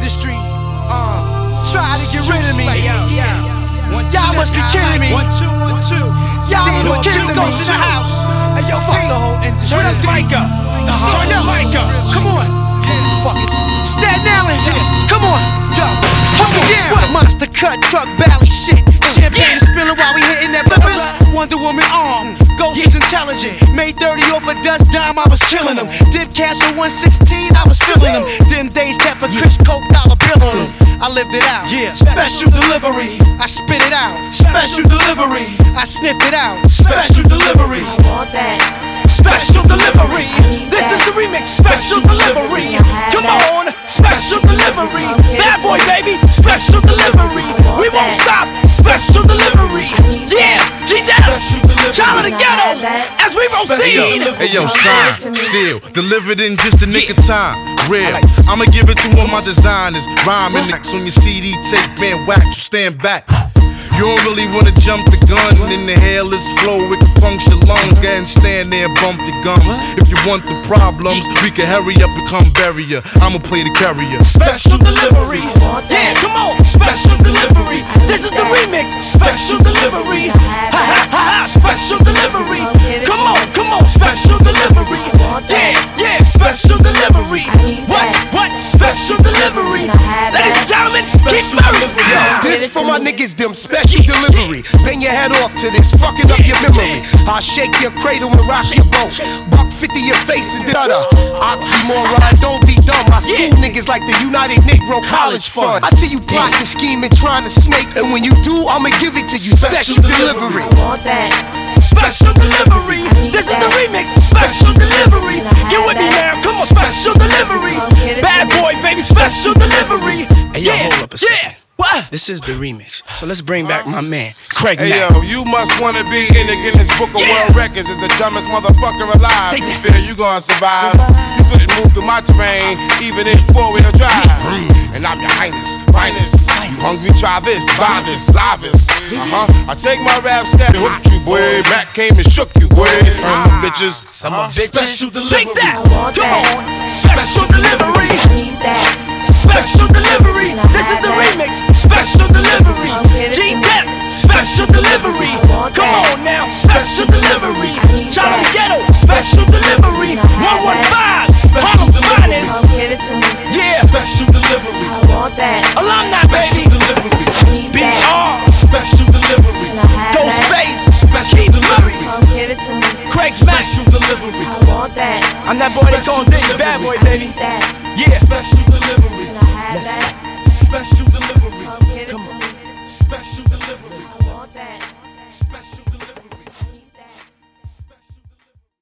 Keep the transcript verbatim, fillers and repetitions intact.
industry. Uh, try to get rid of me. Y'all must be kidding me. One, two, one, two. Y'all little kids ghosts in the house. Hey, yo, fuck the whole industry. Turn that mic up. Turn that mic up. Come on. Yeah, fuck it. Staten Island. Yeah. Come on. Yo, hold me down. What? Monster cut, truck, bally shit. Champagne yeah. spilling while we hitting that bubble. Wonder Woman arm. Ghost is intelligent. Made thirty off a dust dime, I was killing them. Dip cash for one sixteen, I was filling them. Dim days kept a Chris Coke dollar bill on them. I lived it out. Yeah. Special delivery. I spit it out. Special delivery. I sniffed it out. Special delivery. I want that. Special delivery. This is the remix. Special delivery. Come on. Special delivery. Bad boy, baby. Special delivery. We won't stop. Special delivery. Yeah. G-Dep. Child of the ghetto. As we proceed. Hey yo, sign, seal, delivered in just a nick of time. Real. I'ma give it to one of my designers. Rhyming nicks on your C D tape, man. Wax, you stand back. You don't really wanna jump the gun. In the hairless flow, it can puncture lungs. Go ahead and stand there and bump the gums. If you want the problems, we can hurry up and come bury ya. I'ma play the carrier. Special delivery. Yeah, come on. Special delivery. This is the remix. Special delivery. Ha ha ha ha. Special delivery. Come on, come on. Special delivery. Yeah, yeah. Special delivery. What? What? Special delivery. Ladies and gentlemen, keep moving. This for my niggas, them special delivery. Bang your head off to this, fucking up your memory. I'll shake your cradle and rock your boat. Buck fifty your face and da-da. Oxymoron, don't be dumb. I school niggas like the United Negro College Fund. I see you plotting, scheming, trying to snake. And when you do, I'ma give it to you. Special delivery. I want that. Special delivery. This is the remix. Special delivery. Get with me now. Come on. Special delivery. Bad boy, baby. Special delivery. Hey, yo, yeah. hold up a second. Yeah. What? This is the remix. So let's bring back my man, Craig Hey Mack. yo, you must wanna be in the Guinness Book of Yeah. World Records as the dumbest motherfucker alive. Take You that. feel you gonna survive? You couldn't move through my terrain, even in four-wheel drive. And I'm your highness, finest. You hungry? Try this, buy this, live this. Uh-huh. I take my rap step, hooked you, boy. Mac came and shook you, boy. Some bitches, Some uh-huh. bitches. Special delivery. Take that. I want Come that. on. Special delivery. I need that. Special delivery. This is the remix. Special delivery. G-Dep. Special delivery. Come on now. Special delivery. Child of the ghetto. Special delivery. one one five. Harlem's finest. Come give it to me. Yeah. Special delivery. I want that. Alumni, baby. Delivery. I need B that. R. Special delivery. Can I have that? Ghostface. Special delivery. Come give it to me. Craig Mack. Special delivery. I want that. I'm that boy that gon' dig. Bad boy, I baby. need that. Yeah. Special delivery. Can I have that? Special delivery. Come give it to me. Special delivery. I want that.